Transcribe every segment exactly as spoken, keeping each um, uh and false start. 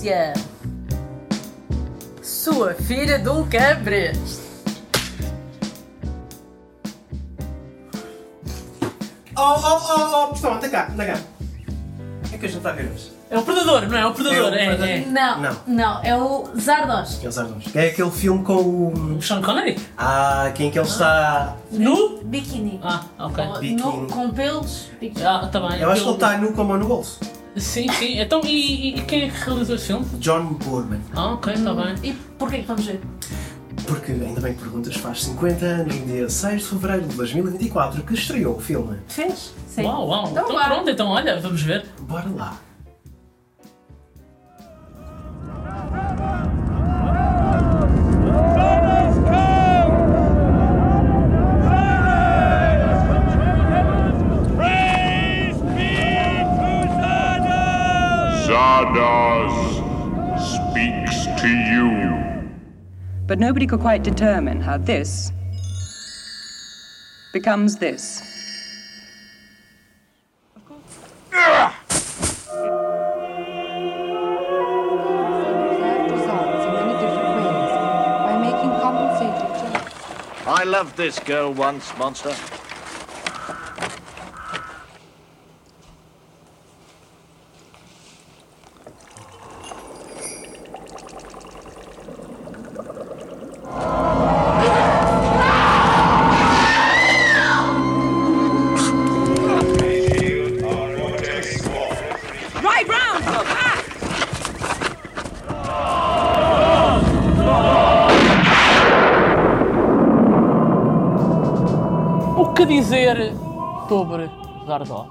Patrícia, sua filha de um cabres. Oh, oh, oh, oh, pessoal, anda cá, anda cá. O que é que a gente está a ver hoje? É o Predador, não é? É o Predador, É o é. Predador. é. Não, Não. não, é o Zardoz. Que é os Ardons. É aquele filme com o... O Sean Connery? Ah, quem que ele está... Nu? Biquíni. Ah, ok. Ou Biquíni. nu, com pelos. Biquíni. Ah, tá bem. Eu acho que ele Aquilo- está nu com a mão no bolso. Sim, sim. Então, e, e quem é que realizou esse filme? John Boorman. Ah, ok, tá bem. E porquê que vamos ver? Porque, ainda bem que perguntas, faz cinquenta anos, no dia seis de fevereiro de dois mil e vinte e quatro, que estreou o filme. Fez? Sim. Uau, uau. Então, Então, vá. pronto, então olha, vamos ver. Bora lá. Zardoz speaks to you. But nobody could quite determine how this becomes this. Results in many different ways by making compensated choices. I loved this girl once, monster. Right round! Ah! O que dizer sobre Zardoz?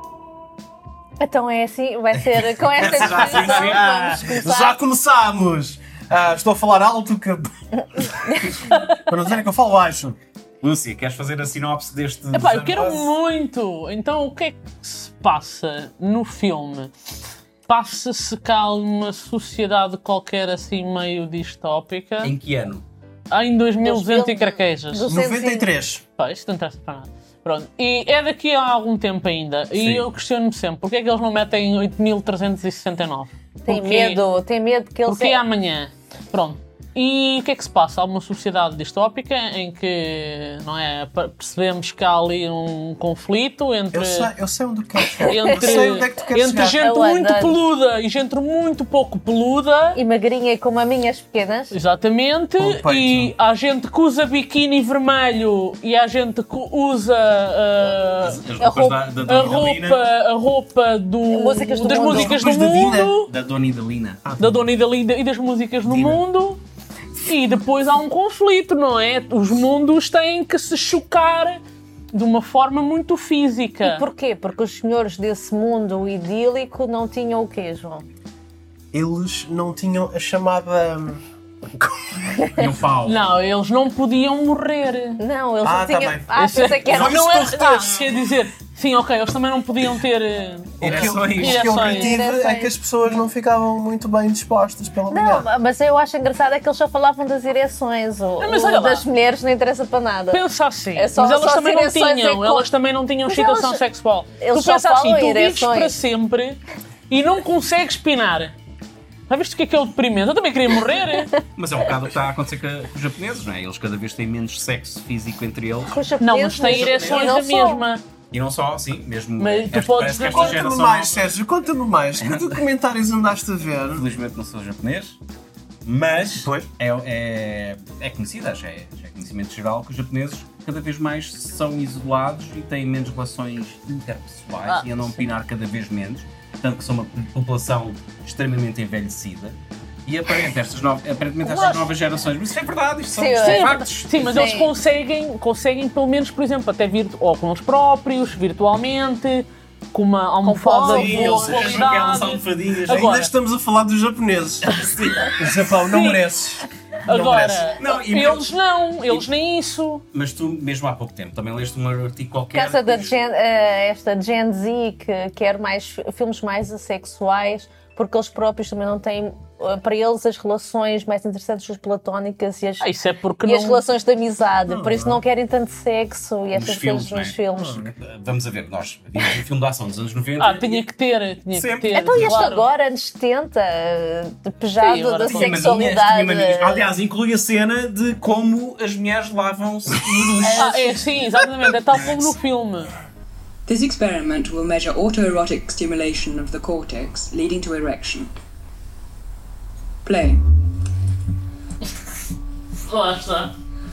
Então é assim, vai ser com esta descrição, vamos começar. Já começámos! Ah, estou a falar alto que... Para não dizerem que eu falo baixo. Lúcia, queres fazer a sinopse deste... Epá, eu quero Zardoz? muito! Então, o que é que se passa no filme? Passa-se cá uma sociedade qualquer assim meio distópica. Em que ano? Ah, em dois mil e duzentos e filmes carquejas. do- noventa e três. Pá, isto não interessa para nada. Pronto. E é daqui a algum tempo ainda. Sim. E eu questiono-me sempre, porquê é que eles não metem oito mil trezentos e sessenta e nove? Tem Porquê? medo, tem medo que eles... Porque é amanhã. Pronto. E o que é que se passa? Há uma sociedade distópica em que, não é, percebemos que há ali um conflito entre... Eu sei, eu sei onde queres chegar. Entre, Eu sei onde é que tu queres entre chegar. gente Aonde? muito peluda e gente muito pouco peluda. E magrinha como as minhas pequenas. Exatamente. Com o peito. E há gente que usa biquíni vermelho e há gente que usa ah, As A roupas roupa- da, da a, Dona Idalina. roupa, a roupa do, Músicas do das mundo. músicas do Roupas da Dina. mundo, Da Dona Idalina. da Dona Idalina e das músicas do Dina. mundo. E depois há um conflito, não é? Os mundos têm que se chocar de uma forma muito física. Porquê? Porque os senhores desse mundo idílico não tinham o quê, João? Eles não tinham a chamada... E um pau. Não, eles não podiam morrer. Não, eles Ah, não tá tinham... bem. Ah, Esse- pensei que era... Vamos Não é, corretores. ah, quer dizer, sim, ok, eles também não podiam ter eh, Ereções. O que eu Ereções. retive é Ereções. que as pessoas não ficavam muito bem dispostas pela manhã. Não, mas eu acho engraçado é que eles só falavam das ereções. O, Não, mas o olha lá. das mulheres não interessa para nada. Pensa assim, É só- mas elas só também não ereções tinham, é que- elas também não tinham Mas excitação elas- sexual. eles Tu só pensa assim, falam tu vives ereções. para sempre e não consegues pinar. Já viste o que é que é o deprimente? Eu também queria morrer. Mas é um bocado o que está a acontecer com, com os japoneses, não é? Eles cada vez têm menos sexo físico entre eles. Com os Não, japoneses, mas têm ereções não da só. mesma. E não só, sim, mesmo... Mas tu esta- podes parece que dizer- esta Conta-me geração mais, nova- Sérgio, conta-me mais. Que documentários andaste a ver? Felizmente não sou japonês, mas Pois. é, é, é conhecida, já é, já é conhecimento geral que os japoneses cada vez mais são isolados e têm menos relações interpessoais Ah, e andam a pinar cada vez menos, tanto que são uma população extremamente envelhecida. E aparentemente estas, no, aparentemente estas Lógico. novas gerações, mas isso é verdade, isto são, Sim, isto é. são factos. Sim, mas Sim. eles conseguem, conseguem pelo menos, por exemplo, até vir ou com eles próprios, virtualmente, com uma almofada fome. de Sim, boa eles acham aquelas qualidade. almofadinhas. Agora- Ainda estamos a falar dos japoneses. O Japão não Sim. mereces. Não Agora, merece. Não, e eles mesmo- não, eles nem isso. Mas tu, mesmo há pouco tempo, também leste um artigo qualquer. Casa da que- Gen, eh, esta Gen Z que quer mais filmes mais assexuais porque eles próprios também não têm para eles as relações mais interessantes são as platónicas e as, Ah, isso é porque e não... as relações de amizade. Por isso não querem tanto sexo e estas filmes, coisas nos não é? filmes. Vamos a ver, nós vimos um filme de ação dos anos noventa. Ah, tinha que ter, tinha Sempre. que ter. Então e este claro. agora, anos setenta, de pejado Sim, agora da tinha Tinha sexualidade. maminhas, tinha maminhas. Aliás, inclui a cena de como as mulheres lavam-se no duche. Ah, é, sim, exatamente, é tal como no filme. This experiment will measure autoerotic stimulation of the cortex, leading to erection. Play. Lá está.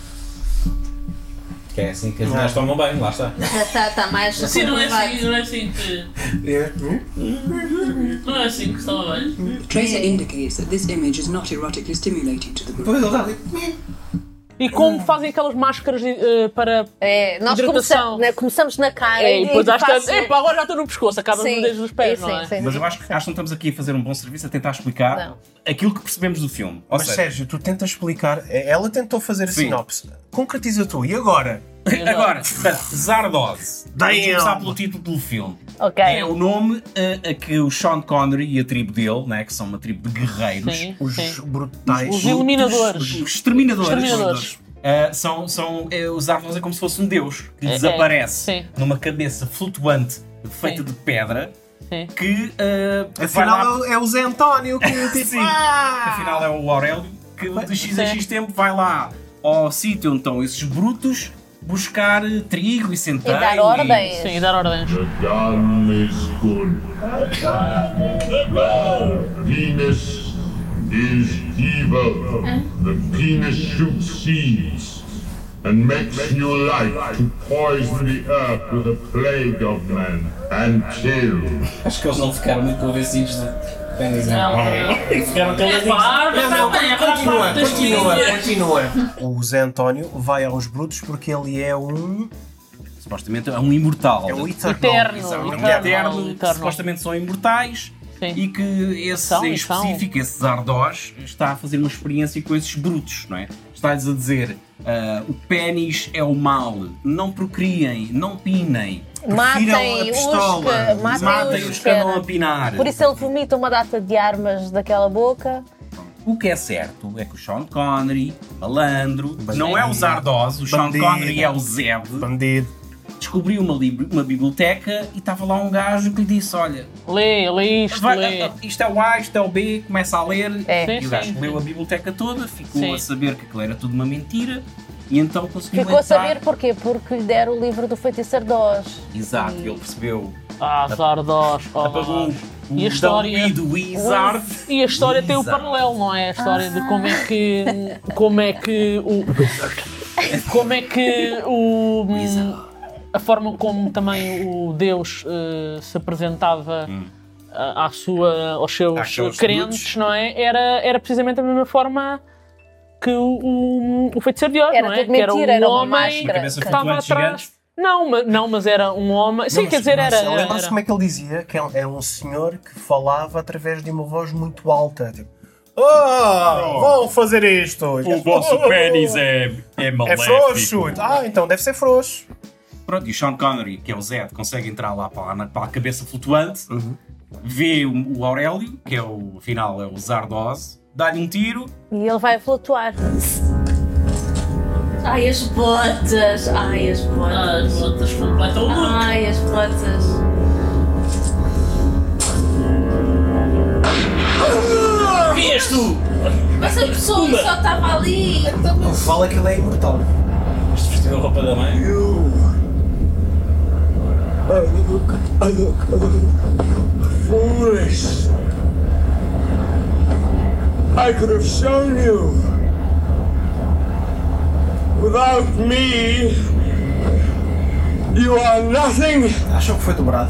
Que é assim que as mulheres tomam banho, lá está. Está tá mais. Sim, não é assim, não é assim que... É. Não é assim que está bem. The tracer indicates that this image is not erotically stimulating to the group. Depois ele está ali. E como fazem aquelas máscaras eh, para... É, nós hidratação. começamos, né, começamos na cara É, e depois às fácil- tantas, epá, agora já estou no pescoço, acaba Sim, no dedo dos pés, sim, não é? sim, Mas sim. eu acho que, acho que não estamos aqui a fazer um bom serviço a tentar explicar Não. aquilo que percebemos do filme. Ou Mas seja, Sérgio, tu tentas explicar. Ela tentou fazer a Sim. sinopse. Concretiza tu. E agora? agora, portanto, Zardoz. Vamos Damn. começar pelo título do filme. Ok. É o nome a, a que o Sean Connery e a tribo dele, né, que são uma tribo de guerreiros, Sim, Os sim. brutais. Os eliminadores. os exterminadores, Exterminadores. Uh, são, são, é, os Zardoz é como se fosse um deus que É, desaparece é, sim. numa cabeça flutuante feita Sim. de pedra Sim. que uh, vai Afinal lá. é o Zé António que tipo, Sim, ah! afinal é o Aurélio que de X a Sim. X tempo vai lá ao sítio onde estão esses brutos buscar uh, trigo e E centeio. dar ordens. Sim, e dar ordens. The gun is good. Penis is evil. The penis shoots seeds and makes new life to poison the earth with a plague of men and kill. Acho que eles não ficaram muito convencidos de pênis. Não, Ficaram caladinhos. Não, não, continua, continua, continua. O Zé António vai aos brutos porque ele é um. Supostamente é um imortal. É o Eterno, Eterno. É um eterno, eterno, que eterno. supostamente são imortais. Sim. E que esse São, em são. específico, esse Zardoz, está a fazer uma experiência com esses brutos, não é? Está-lhes a dizer, ah, o pénis é o mal, não procriem, não pinem, Matem Prefiram a os pistola. que, matem matem os os que andam a cara. pinar. Por isso ele vomita uma data de armas daquela boca. O que é certo é que o Sean Connery, malandro, Bandido. não é o Zardoz, o Sean Bandido. Connery é o Zeb, Bandido. descobriu uma, lib- uma biblioteca e estava lá um gajo que lhe disse, olha, Lê, lê isto, vai- lê. isto é o A, isto é o B, começa a ler. É. E o Sim, gajo sim. leu a biblioteca toda, ficou Sim. a saber que aquilo era tudo uma mentira e então conseguiu Ficou a entrar. saber porquê? Porque lhe deram o livro do feiticeiro de Oz. Exato, ele percebeu. Ah, Zardoz, oh, Apagou o E a história... do Wizard. E a história tem o Wizard. paralelo, não é? A história de como é que... Como é que o... Como é que o... A forma como também o Deus eh, se apresentava à à sua, aos seus Àqueles crentes, brutos. não é? Era, era precisamente a mesma forma que o, o, o feiticeiro de Oz, Era não é? tudo Que era um mentira, era uma homem máscara. que Cabeça estava flutuante atrás... Não, mas, não, mas era um homem... Sim, Não, quer mas- dizer, mas era... era, Lembra-se era. como é que ele dizia? Que é um senhor que falava através de uma voz muito alta. Tipo, oh, vão fazer isto. O vosso pênis é, é É maléfico. frouxo. Ah, então deve ser frouxo. Pronto, e o Sean Connery, que é o Zed, consegue entrar lá para, a- para a cabeça flutuante, vê o, o Aurélio, que é o, afinal é o Zardoz, dá-lhe um tiro. E ele vai flutuar. Ai, as botas. Ai, as botas. As botas completam o look. Ai, as botas. Quem és tu? Mas a pessoa que só estava ali. Não fala que ele é imortal. Este vestido a roupa da mãe. Foolish. I could have shown you. Without me, you are nothing. Acham que foi dobrado?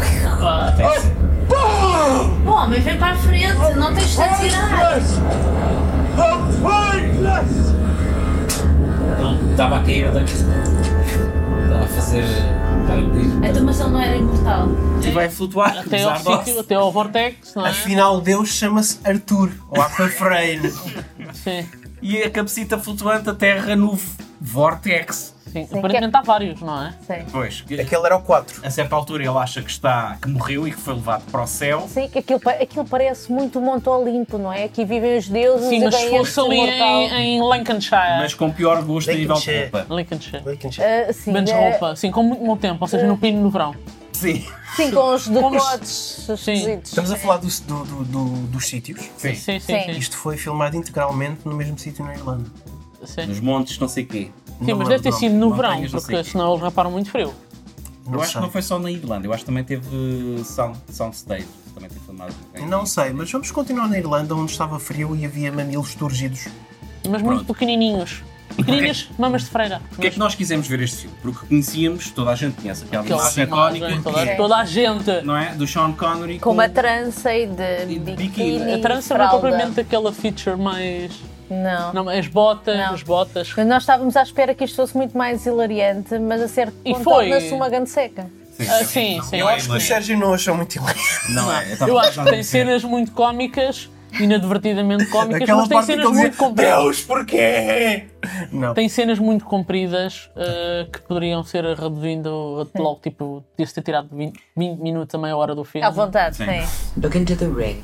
O homem vem para a frente, não tens de atirar. Pointless. How pointless. Não, estava a cair daqui. Estava a fazer. Estava a pedir. Então, mas ele não era imortal. E vai flutuar. Até ao Zardoz. sítio, até ao Vortex, não é? Afinal, Deus chama-se Arthur, ou Aquafreine. Sim. E a cabecita flutuante aterra no Vortex. Sim, Sim, aparentemente que é- há vários, não é? Sim. Pois, que- Aquele era o quatro. a certa altura ele acha que está, que morreu e que foi levado para o céu. Sim, que aquilo, pa- aquilo parece muito o Monte Olimpo, não é? Aqui vivem os deuses Sim, e mas se vem fosse este ali mortal. em, em Lincolnshire. Mas com pior gosto a nível de Lincolnshire. roupa. Lincolnshire. Ah, sim, Menos é- roupa, sim, com muito mau tempo, ou seja, no pino no verão. Sim. Sim, com os Vamos- decotes esquisitos. Estamos a falar do, do- do- do- dos sítios. Sim. Sim, sim, Sim. sim. Isto foi filmado integralmente no mesmo sítio na Irlanda. Sim. Nos montes, não sei o quê. Sim, Não mas me deve ter lembro, sido no não verão, tenho, não sei. porque senão eles reparam muito frio. Eu acho sei. que não foi só na Irlanda, eu acho que também teve sound, soundstage. Também teve filmado. em- Não sei, mas vamos continuar na Irlanda onde estava frio e havia mamilos turgidos. Mas muito pequenininhos. Pequeninas mamas de freira. Porquê é que nós quisemos ver este filme? Porque conhecíamos, toda a gente conhece aquela Aquela imagem imagem, icónica, toda, toda a gente. não é? Do Sean Connery Com uma trança e de E de biquíni. biquíni. A trança não é fralda. propriamente aquela feature mais. Não. Não, as botas, Não. as botas. Mas nós estávamos à espera que isto fosse muito mais hilariante, mas a certo E ponto foi. torna-se uma grande seca. Sim, Ah, sim, sim. Eu acho que o Sérgio não achou muito hilariante. Não é? Eu tava- acho que tava a tem dizer. cenas muito cómicas, inadvertidamente cómicas, Aquela mas tem parte em que cenas ele muito dizia, compridas. Deus, porquê? Não. Tem cenas muito compridas uh, que poderiam ser reduzindo logo, tipo, podia-se ter tirado vinte, vinte minutos a meia hora do filme. À vontade, Sim. sim. Look into the ring.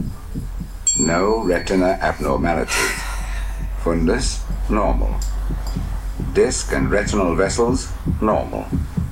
No retina abnormality. Fundus, normal. Disc and retinal vessels, normal.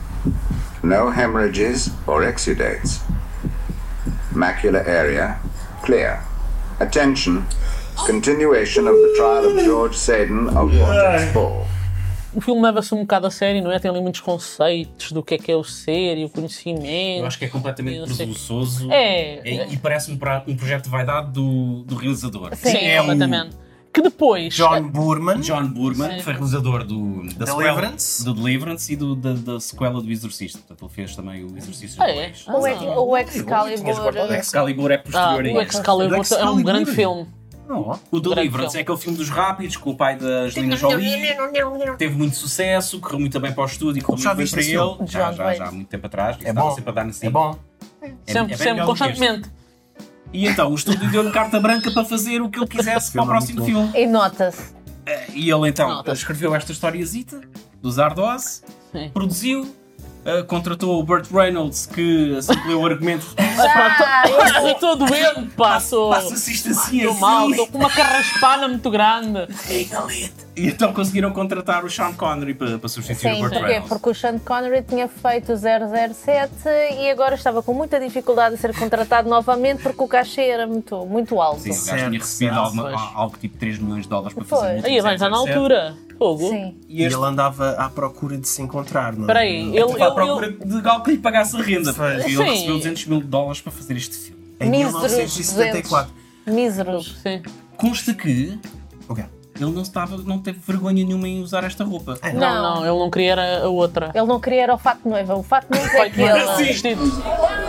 No hemorrhages or exudates. Macular area, clear. Attention. Continuation of the trial of George Seddon of Vortex four. O filme leva-se um bocado a sério, não é? Tem ali muitos conceitos do que é que é o ser e o conhecimento. Eu acho que é completamente Eu sei. presunçoso. É. É, e parece-me pra- um projeto de vaidade do, do realizador. Sim, é completamente. Que depois. John Boorman. John Boorman, Sim. que foi realizador do, da Deliverance. sequela, do Deliverance e do, da, da sequela do Exorcista. Portanto, ele fez também o Exorcista Ah, é? dois. O, Ex- o tinhas Excalibur. guardado O Excalibur é Ah, posterior a o isso. Excalibur O é um Excalibur. grande filme. Não. O Deliverance filme. é aquele filme dos rápidos com o pai da Angelina Jolie. Teve muito sucesso, correu muito bem para o estúdio, correu Já muito bem viste para esse ele. filme? Já, John já, Wayne. já, há muito tempo atrás. Isso É estava bom. sempre a dar nesse É bom. É- Sempre, é bem sempre, melhor do que este. constantemente. E então o estúdio deu-lhe carta branca para fazer o que ele quisesse para o filme é próximo muito filme. E nota-se. E ele então Nota. escreveu esta historiazita do Zardoz, Sim. produziu, uh, contratou o Burt Reynolds que assim que leu o argumento. Ah, Eu estou doente, pá, estou Passa-se isto assim, estou assim. mal, estou com uma carraspana muito grande. E então conseguiram contratar o Sean Connery para, para substituir Sim, o Burt porquê? Reynolds. Porque o Sean Connery tinha feito o zero zero sete e agora estava com muita dificuldade de ser contratado novamente porque o cachê era muito, muito alto. Sim, o gajo Certo, tinha recebido certo, algo, pois. algo tipo três milhões de dólares para Pois. fazer. Aí, bem, já na altura. Fogo. Sim. E E este ele andava à procura de se encontrar, não é? Espera aí, ele, estava à ele, procura ele, de algo que lhe pagasse a renda. Foi. Ele Sim. recebeu duzentos mil dólares para fazer este filme. Em Míseros mil novecentos e setenta e quatro. Míseros. Sim. Consta que O quê? ele não, estava, não teve vergonha nenhuma em usar esta roupa. É, Não, Não. não, ele não queria era a outra. Ele não queria era o fato de noiva. O fato de noiva é Feito aquele. no vestido.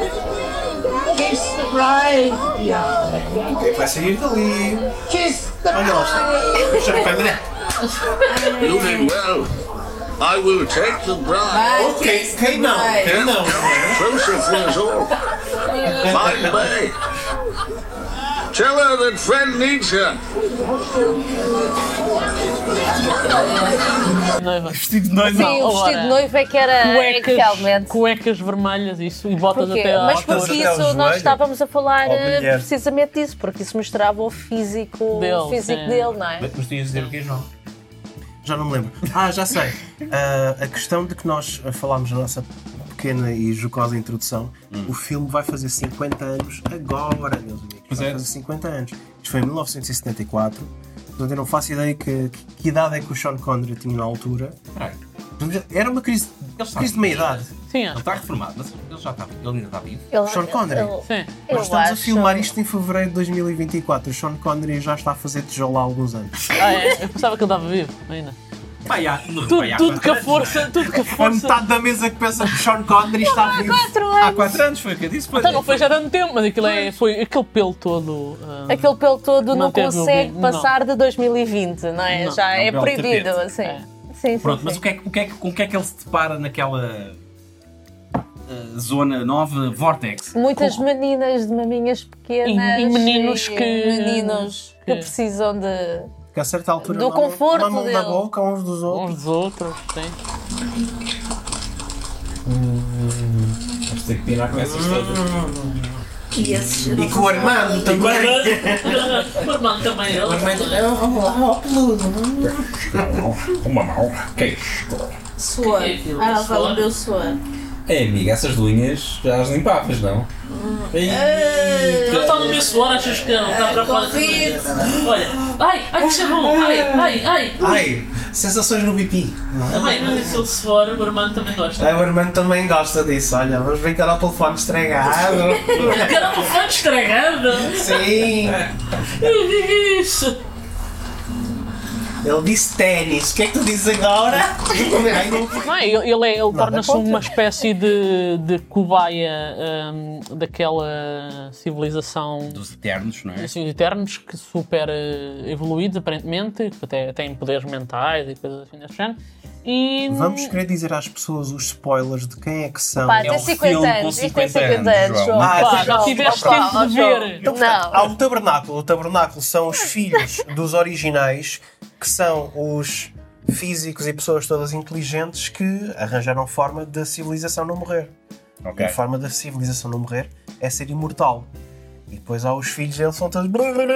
Quem vai sair dali? Olha lá está. Sean Connery. You mean well. I will take the bride. Ok, quem não? Quem não? Joseph was all. Fine bay. Tell her that Fred needs her. Noiva. Vestido de noiva. Sim, o Ora, vestido de noiva é que era é que Cuecas, realmente. cuecas vermelhas, isso, e botas Porquê? até à Mas altura. porque até ao isso joelho. nós estávamos a falar Ao eh, bilhete. precisamente disso, porque isso mostrava o físico Dele, o físico sim. dele, não é? Mas tu ias dizer o quê, João? Já não me lembro. Ah, já sei. Ah, a questão de que nós ah, falámos na nossa pequena e jocosa introdução, o filme vai fazer cinquenta anos agora, meus amigos. Pois vai é. fazer cinquenta anos. Isto foi em mil novecentos e setenta e quatro. Portanto, eu não faço ideia que, que, que idade é que o Sean Connery tinha na altura. Peraí. Era uma crise, está crise de meia-idade. Sim, Ele acho. está reformado, mas ele já está, ele ainda está vivo. Ele- Sean Connery. ele- Sim. eu Nós estamos a acho- filmar isto em fevereiro de dois mil e vinte e quatro. O Sean Connery já está a fazer tijolo há alguns anos. Ah, é? Eu pensava que ele estava vivo ainda. Vai, há, Tudo, vai, há tudo quatro que a anos. força, tudo que a A força. metade da mesa que pensa que o Sean Connery está vivo. Quatro Há anos. quatro anos foi o que eu disse. pois Então é. não foi já tanto tempo, mas aquilo é, foi aquele pelo todo. ah, Aquele pelo todo não Manteve o consegue vinho, passar de dois mil e vinte, não é? Não, Já é um é belo proibido, tapete. assim. É. Sim, sim, Pronto, sim. mas o que é, que- o que é, que- com o que é que ele se depara naquela uh, zona nova, Vortex? Muitas Com- meninas de maminhas pequenas E- e meninos e que- meninos que que- precisam de Que a certa altura Do mamam- conforto mamam da dele. boca uns dos outros. uns dos outros, sim. Vamos ter que pinar com essas todas. E esse E com o Armando também. O Armando também, ele. O Armando é um peludo. Uma mão. Que é isto? suor. Ah, ela vai lamber o suor. É, amiga, essas linhas já as limpavas, não? Não está no meu suor, achas que não está preocupado? Olha, ai, ai, que sabão, ai, ai, ai. Ai, sensações no pipi. Ai, mas esse é o suor, o Armando também gosta. É, o Armando também gosta disso. Olha, vamos brincar ao telefone estragado. Era um telefone estragado? Sim. Eu digo isso. Ele disse ténis. O que é que tu dizes agora? Não, ele ele, é, ele torna-se uma espécie de, de cobaia hum, daquela civilização dos Eternos, não é? Dos Eternos, que super uh, evoluídos aparentemente, que até têm poderes mentais e coisas assim desse género. E... Vamos querer dizer às pessoas os spoilers de quem é que são. Pá, tem cinquenta anos, isto tem cinquenta anos, João. Ah, Pá, já tiveste tempo de ver. Então, portanto, há o tabernáculo. O tabernáculo são os filhos dos originais, que são os físicos e pessoas todas inteligentes que arranjaram forma da civilização não morrer. Okay. E a forma da civilização não morrer é ser imortal. E depois há os filhos deles, são todos...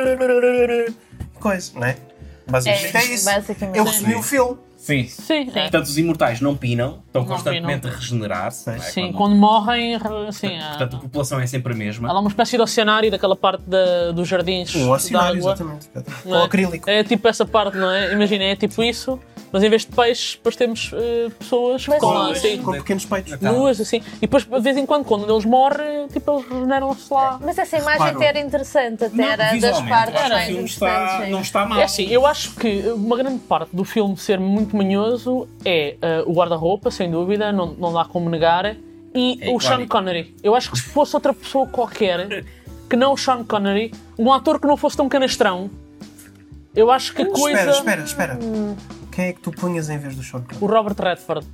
coisa, não é? Basicamente é, é isso. Basicamente. Eu recebi o filme. Sim. Sim, é. Portanto, os imortais não pinam, estão Não constantemente pinam. a regenerar-se. não é? Sim, Quando- quando morrem, assim, há, Portanto, a população é sempre a mesma. há lá uma espécie de oceanário daquela parte da, dos jardins Um de oceanário, água. exatamente. Não Com é? acrílico. É tipo essa parte, não é? Imagina, é tipo isso, mas em vez de peixes, depois temos eh, pessoas Mas com, sim. assim, Com pequenos peitos. nuas, assim. E depois, de vez em quando, quando eles morrem, tipo, eles regeneram-se lá. Mas essa imagem Claro. até era interessante, até era das Visualmente, partes acho que o mais filme está, interessantes. não está mal. É assim, eu acho que uma grande parte do filme ser muito manhoso é eh, o guarda-roupa, sem dúvida, não, não dá como negar, e É o Sean icónico. Connery. Eu acho que se fosse outra pessoa qualquer, que não o Sean Connery, um ator que não fosse tão canastrão, eu acho que a coisa... Espera, espera, espera. Quem é que tu punhas em vez do Sean Connery? O Robert Redford.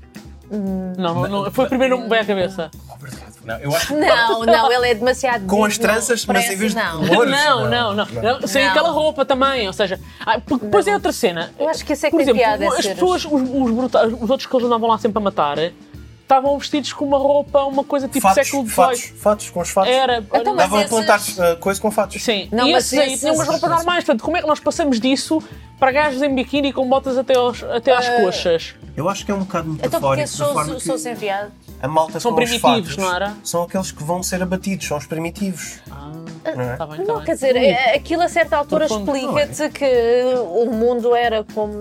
Não, não, não, foi o primeiro nome que me veio à cabeça. Não, eu acho que Não, não, ele é demasiado Com as digno, tranças, mas parece- em vez de não. louros? Não, não, não. não. Sem Não. aquela roupa também, ou seja... ah, porque depois é outra cena. Eu acho que isso é que Por tem exemplo, piada, as ser- pessoas, os, os, bruta- os outros que eles andavam lá sempre a matar, estavam vestidos com uma roupa, uma coisa tipo Fatos, século fatos, dezoito. fatos, com os fatos. Era. Então, mas Davam a esses- plantar uh, coisa com fatos. Sim, Não, e mas esses aí esses- tinham umas roupas normais. Portanto, como é que nós passamos disso para gajos em biquíni com botas até, aos, até às coxas? Eu acho que é um bocado Então porque metafórico esses da são, forma são que enviados. a malta São com os primitivos, fatos não era? são aqueles que vão ser abatidos, são os primitivos. Não é? Tá bem, tá Não, bem. quer dizer, é- aquilo a certa altura No fundo, explica-te que o mundo era como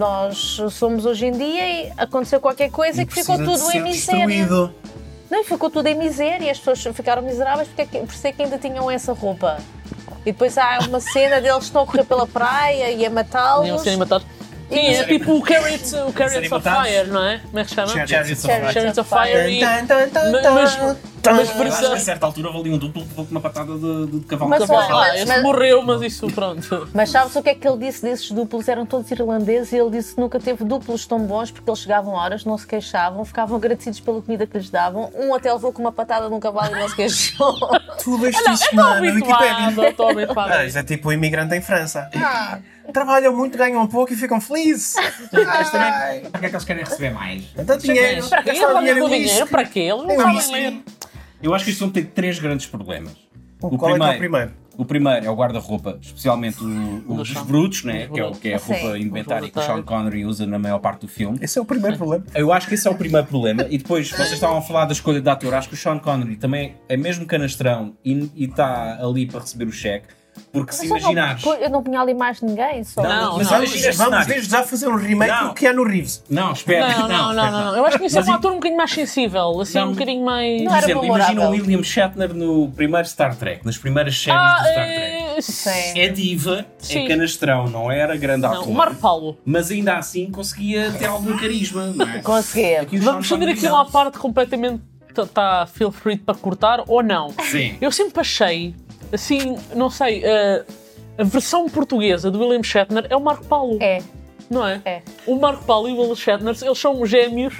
nós somos hoje em dia e aconteceu qualquer coisa e, que ficou precisa de tudo ser em miséria. destruído. Não, e ficou tudo em miséria e as pessoas ficaram miseráveis porque é que- por isso é que ainda tinham essa roupa. E depois há uma cena deles que estão a correr pela praia e a Tinham matá-los. serem matados. Sim, é tipo o Carrots, o Carrots serem of matados. Fire, não é? Como é que se chama? Chariots of Chariots Fire. Chariots of Fire e... Tan, tan, tan, Mas, tan, mas, tan. mas Eu acho que a parece... certa altura houve ali um duplo que levou com uma patada de, de cavalo. Mas de cavalo. olha, Ah, esse mas- morreu, mas isso, pronto. Mas sabes o que é que ele disse desses duplos? Eram todos irlandeses e ele disse que nunca teve duplos tão bons porque eles chegavam a horas, não se queixavam, ficavam agradecidos pela comida que lhes davam. Um até levou com uma patada num cavalo e não se queixou. Tu leste Não, isso estou na, na habituado, Wikipédia. estou habituado. Ah, isso é tipo o imigrante em França. Ah, trabalham muito, ganham pouco e ficam felizes. Mas também, para que é que eles querem receber mais? Então dinheiro. Para quê? Eles Gastar valem dinheiro o em dinheiro? whisky. Para quê? Eles não Em sabem whisky. ler. Eu acho que isto vão ter três grandes problemas. Qual é que é o primeiro? O primeiro é o guarda-roupa, especialmente o, o dos brutos, né? que, é, o- que é a roupa Sim. indumentária que o Sean Connery usa na maior parte do filme. Esse é o primeiro problema. Eu acho que esse é o primeiro problema. E depois, vocês estavam a falar da escolha de ator. Acho que o Sean Connery também é mesmo canastrão e e está ali para receber o cheque. Porque se Mas eu não- imaginares. Eu não punha ali mais ninguém, só. Não, Mas não. vamos, imagina este vamos cenário. desde já fazer um remake Não. do Keanu Reeves. Não, espera. Não, não, não, não, não. Eu acho que isso é Mas um e- ator um bocadinho mais sensível, assim, Não. um bocadinho mais... Não Por era exemplo, imagina o memorável. William Shatner no primeiro Star Trek, nas primeiras séries Ah, do Star Trek. é... Sim. É diva, Sim. é canastrão, não era grande Não, ator. o Marco Paulo. Mas ainda assim conseguia ter algum carisma, não é? Conseguia. Aqui o Vamos Sean fazer Connery aquilo não. à parte completamente... Está feel free para cortar ou não. Sim. Eu sempre achei, assim, não sei, eh, a versão portuguesa do William Shatner é o Marco Paulo. É. Não é? É. O Marco Paulo e o William Shatner, eles são gêmeos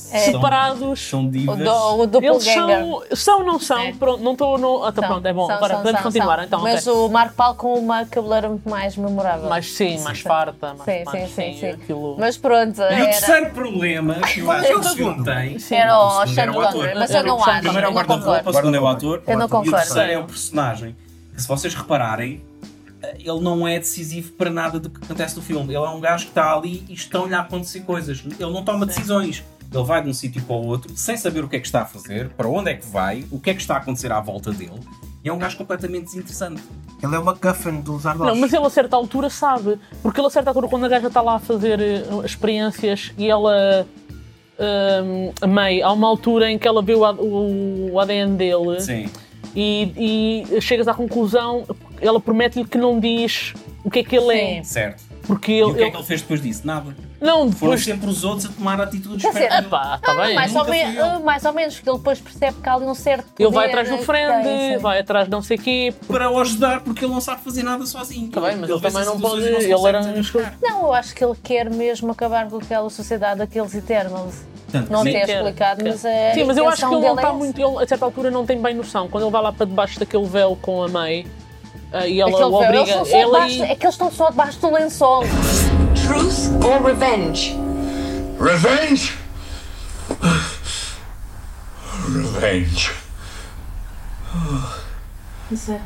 separados. São divas. O, do, o Eles doppelganger. são, são, não são, É. pronto, não estou no... Ah, tá, São, pronto, é bom, são, agora são, podemos são, continuar são. então, Mas ok. o Marco Paulo com uma cabeleira muito mais memorável. Mais sim, mais farta, mais, Sim, mais sim, sim, sim. aquilo... Mas pronto, E o era... terceiro problema que eu acho que o filme tem... Era o segundo Sean era o ator. Connery, mas eu Era o não Sean acho. O primeiro é o eu não guarda-roupa, o concordo. segundo é o ator. Eu não E o concordo. terceiro é o personagem. Que, se vocês repararem, ele não é decisivo para nada do que acontece no filme. Ele é um gajo que está ali e estão-lhe a acontecer coisas. Ele não toma decisões. Ele vai de um sítio para o outro sem saber o que é que está a fazer, para onde é que vai, o que é que está a acontecer à volta dele. E é um gajo completamente desinteressante. Ele é o MacGuffin dos Ardós. Não, mas ele a certa altura sabe. Porque ele a certa altura, quando a gaja está lá a fazer uh, experiências e ela... Um, a May, há uma altura em que ela vê o, A- o, o A D N dele Sim. e, e chegas à conclusão, ela promete-lhe que não diz o que é que ele é. Certo. Porque E ele, o que é ele- que ele fez depois disso? Nada. Não, Foram depois... sempre os outros a tomar atitudes Quer dizer, perto dele. Epá, tá bem. mais, ou Nunca me- fui eu. mais ou menos, que ele depois percebe que há ali um certo poder. Ele vai atrás do que friend, tem, sim. vai atrás de não sei o quê. Para o ajudar, porque ele não sabe fazer nada sozinho. Tá bem, mas ele vê também essas não pode... situações e Ele não se era... consegue. Não, eu acho que ele quer mesmo acabar com aquela sociedade daqueles Eternals. Tanto Não que ter quer, explicado, quer. mas é. Sim, mas eu acho que ele não está é essa. muito... Ele, a certa altura, não tem bem noção. Quando ele vai lá para debaixo daquele véu com a May uh, e ela Aquele o véu, obriga... eles estão só Ele debaixo- aí... É que eles estão só debaixo do lençol. Truth or revenge? Revenge? Revenge. Exato.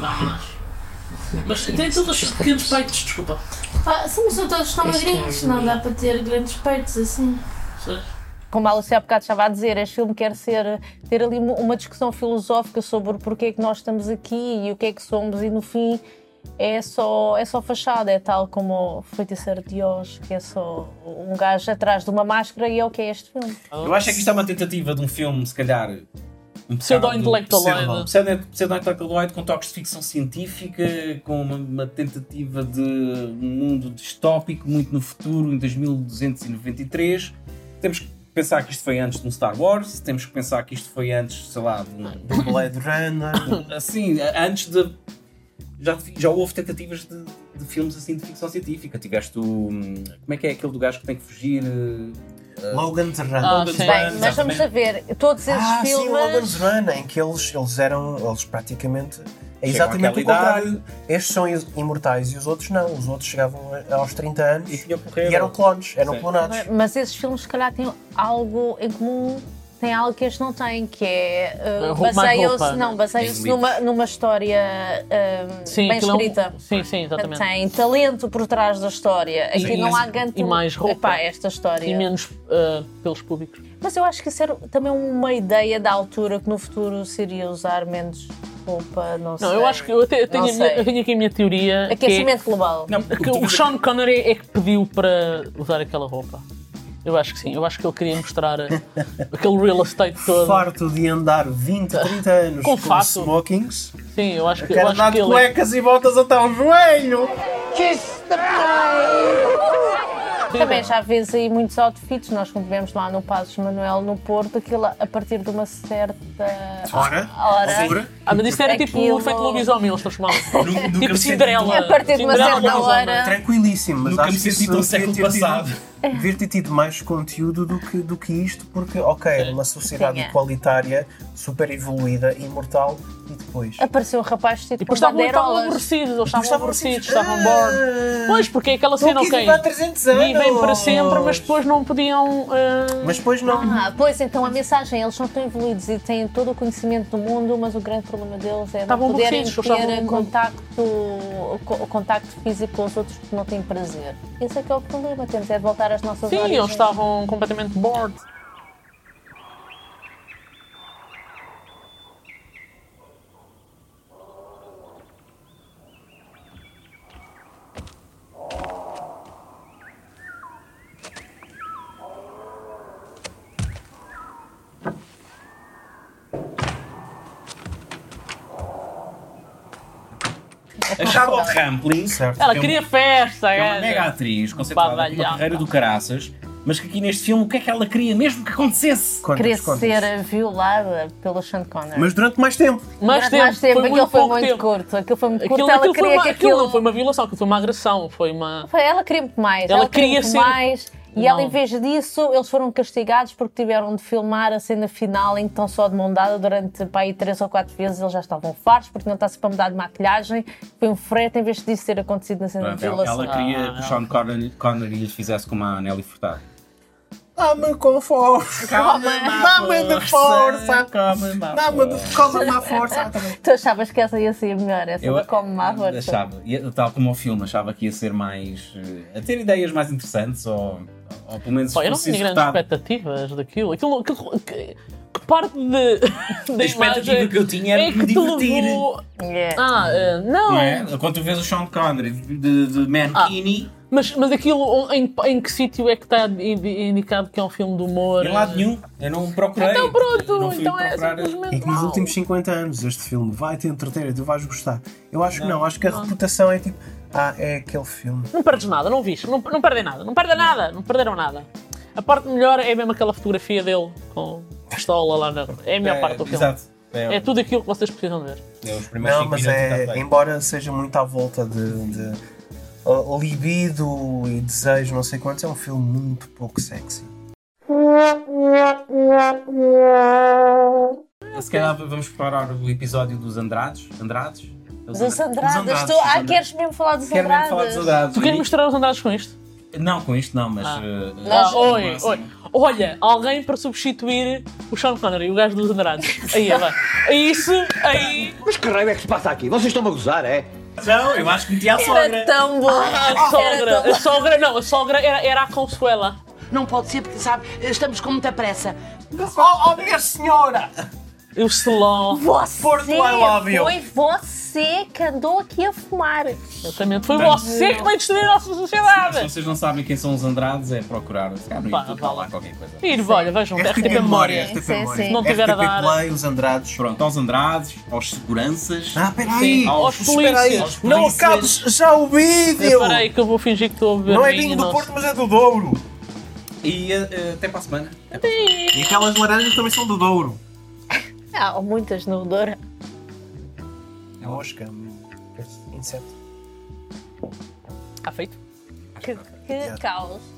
Mas tem todos os pequenos peitos, desculpa. Pá, sim, mas são todos tão magrinhos, não dá para ter grandes peitos assim. Como a Lucia há bocado estava a dizer, este filme quer ser, ter ali uma discussão filosófica sobre o porquê é que nós estamos aqui e o que é que somos, e no fim é só, é só fachada, é tal como o Feiticeiro de Oz, que é só um gajo atrás de uma máscara, e é o que é este filme. Eu acho é que isto é uma tentativa de um filme, se calhar... Um Pseudo-intelectualoide. Pseudo- Pseudo-intelectualoide com toques de ficção científica, com uma, uma tentativa de um mundo distópico, muito no futuro, em dois mil duzentos e noventa e três. Temos que pensar que isto foi antes de um Star Wars, temos que pensar que isto foi antes, sei lá, de um... Do Blade Runner. Assim, antes de... Já, já houve tentativas de, de filmes assim de ficção científica. Tiveste o... Como é que é aquele do gajo que tem que fugir... Uh, Logan's Run. Ah, Logan's sim. Run, Bem, mas vamos exatamente. a ver, todos esses Ah, filmes. sim, Logan's Run, em que eles, eles eram, eles praticamente, é Chegam exatamente o àquela contrário. Estes são imortais e os outros não. Os outros chegavam a- aos trinta anos E tinham que morrer. e eram clones, eram Sim. clonados. Mas esses filmes, se calhar, têm algo em comum. Tem algo que este não tem, que é. Uh, Roupa- mais baseiam-se roupa, não, né? baseiam-se Em numa, numa história uh, Sim, bem aquilo é um- escrita. Sim, sim, exatamente. Tem talento por trás da história. Aqui Sim, não sim. há ganto. E mais roupa. Epá, esta história. E menos uh, pelos públicos. Mas eu acho que isso era também uma ideia da altura, que no futuro seria usar menos roupa, não, sei. Não, eu acho que eu até eu tenho, Não a minha, sei. eu tenho aqui a minha teoria. que é- Aquecimento global. Não, que o Sean Connery é que pediu para usar aquela roupa. Eu acho que sim, eu acho que ele queria mostrar uh, aquele real estate todo. Farto de andar vinte, trinta anos Com com, fato. smokings, Sim, eu acho que, eu quero acho andar que de ele. cuecas e botas até ao joelho. Também já vês aí muitos outfits, nós quando vemos lá no Passos Manuel, no Porto, aquilo a partir de uma certa Hora? hora. Altura? Ah, mas isso era tipo Aquilo- o efeito lobisomem, eles transformavam. Nunca me Tipo senti Cinderela. A partir de uma Cinderela certa lobisomem. hora. Tranquilíssimo, mas Nunca acho me que senti isso tão devia século ter tido- passado. devia ter tido mais conteúdo do que, do que isto, porque, ok, era uma sociedade Tinha. igualitária, super evoluída, imortal, e depois? Apareceu um rapaz vestido E depois com estavam, estavam bandeirolas. aborrecidos, eles estavam estavam aborrecidos, aborrecidos. estavam bored. Ah. Pois, porque é aquela cena, aqui ok. vive há trezentos anos. Vivem para sempre, mas depois não podiam. uh, Mas depois não. Ah, pois então a mensagem, eles são tão evoluídos e têm todo o conhecimento do mundo, mas o grande problema deles é não Estavam poderem aborrecidos, ter eles estavam- contacto, co- contacto físico com os outros porque não têm prazer. Esse é que é o problema, temos é de voltar às nossas Sim, origens. eles estavam completamente bored. A Charlotte Rampling, Certo. Ela que é um- queria festa, é uma gaja. mega atriz, conceituada com uma Badalhão. carreira do caraças, mas que aqui neste filme o que é que ela queria mesmo que acontecesse? Contas, Queria contas. ser violada pelo Sean Connery. Mas durante mais tempo. Mais Durante tempo, mais tempo, foi aquilo muito foi pouco muito tempo. curto. Aquilo foi muito curto, Aquilo, ela aquilo foi queria uma, que aquilo aquilo... não foi uma violação, aquilo foi uma agressão, foi uma... Foi- Ela queria muito mais. Ela Ela, queria muito ser- mais. E ela, em vez disso, eles foram castigados porque tiveram de filmar a cena final em que estão só de mão dada durante pá, aí três ou quatro vezes. Eles já estavam fartos porque não está sempre a mudar de maquilhagem. Foi um frete em vez disso ter acontecido na cena Pronto, de ela, violação. ela queria que o Sean Connery, Connery lhe fizesse como a Nelly Furtado. Dá-me com força! Dá-me de força! Dá-me de come-me à força! Tu achavas que essa ia ser melhor, essa Eu da come-me à força? achava, e, tal como o filme, achava que ia ser mais. eh, a ter ideias mais interessantes, ou, ou pelo menos Pá, eu não fosse tinha grandes executado. expectativas daquilo. Aquilo, aquilo que, que parte de, da A expectativa imagem que eu tinha era é de me que te divertir. levou... Yeah. Ah, eh, não. Não é? Quando tu vês o Sean Connery de, de Mankini, Mas, mas aquilo, em, em que sítio é que está indi- indicado que é um filme de humor? em lado nenhum, eu não procurei. Então pronto, não fui então é procurar. simplesmente E que nos mau. últimos cinquenta anos este filme vai te entreter e tu vais gostar. Eu acho que não, acho que a reputação é tipo, ah, é aquele filme. Não perdes nada, não viste, não, não perdem nada, não perdem nada, não perderam nada. A parte melhor é mesmo aquela fotografia dele com pistola lá na... É a melhor É, parte do filme. exato. É, É tudo aquilo que vocês precisam ver. é os primeiros Não, cinco mas minutos está é, bem. embora seja muito à volta de, de uh, libido e desejo, não sei quantos, é um filme muito pouco sexy. Se calhar vamos preparar o episódio dos Andrades. Andrades? Os Dos Andra- Andrades, Andrades, tu, os ah, Andrades. queres mesmo falar dos Quero mesmo falar Andrades? dos Andrades. Tu queres E- misturar os andares com isto? Não, com isto não, mas. Ah. eh, Nós- Ah, oi, assim. oi. Olha, alguém para substituir o Sean Connery, o gajo dos Andrades. Aí, vai. Isso, aí. Mas que raio é que se passa aqui? Vocês estão a gozar, é? Não, eu acho que metia a sogra. Era tão bom! A sogra, a sogra, não, a sogra era, era a Consuela. Não pode ser porque, sabe, estamos com muita pressa. Oh, oh minha senhora! O Celó. Você, Porto, I love you. foi você que andou aqui a fumar. Exatamente, foi você que vai destruir a nossa Se sociedade. vocês não sabem quem são os Andrades, é procurar. Se calhar no Pá, YouTube vá está lá. lá qualquer coisa. Ir, olha, vejam, R T P Memória. R T P Sim, Memória. sim. Não tiver a R T P dar- Play, os Andrades. Pronto, aos Andrades, aos seguranças. Ah, peraí! Aos Espera aí. polícias. Não polícias. acabes já o vídeo! Espera aí que eu vou fingir que estou a beber Não é vinho, vinho do não Porto, mas é do Douro! E eh, até para a semana. Até para a semana. E aquelas laranjas também são do Douro. Há muitas no Douro. É mosca, inseto. Está feito? Que, que caos.